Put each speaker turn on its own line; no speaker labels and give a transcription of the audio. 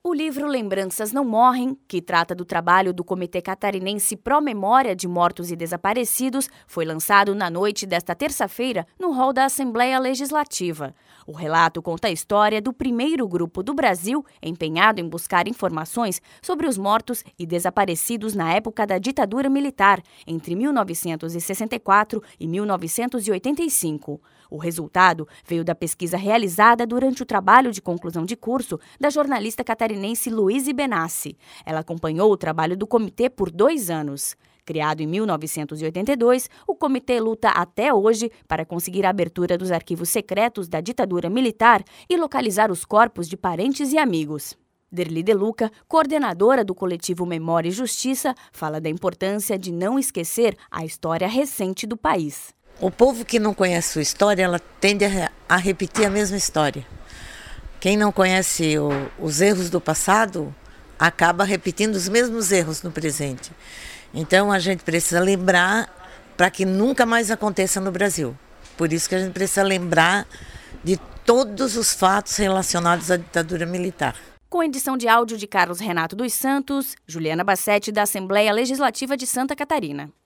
O livro Lembranças Não Morrem, que trata do trabalho do Comitê Catarinense Pró-Memória de Mortos e Desaparecidos, foi lançado na noite desta terça-feira no hall da Assembleia Legislativa. O relato conta a história do primeiro grupo do Brasil empenhado em buscar informações sobre os mortos e desaparecidos na época da ditadura militar, entre 1964 e 1985. O resultado veio da pesquisa realizada durante o trabalho de conclusão de curso da jornalista catarinense Luíse Benassi. Ela acompanhou o trabalho do comitê por 2 anos. Criado em 1982, o comitê luta até hoje para conseguir a abertura dos arquivos secretos da ditadura militar e localizar os corpos de parentes e amigos. Derli De Luca, coordenadora do coletivo Memória e Justiça, fala da importância de não esquecer a história recente do país.
O povo que não conhece sua história, ela tende a repetir a mesma história. Quem não conhece os erros do passado, acaba repetindo os mesmos erros no presente. Então a gente precisa lembrar para que nunca mais aconteça no Brasil. Por isso que a gente precisa lembrar de todos os fatos relacionados à ditadura militar.
Com edição de áudio de Carlos Renato dos Santos, Juliana Bassetti, da Assembleia Legislativa de Santa Catarina.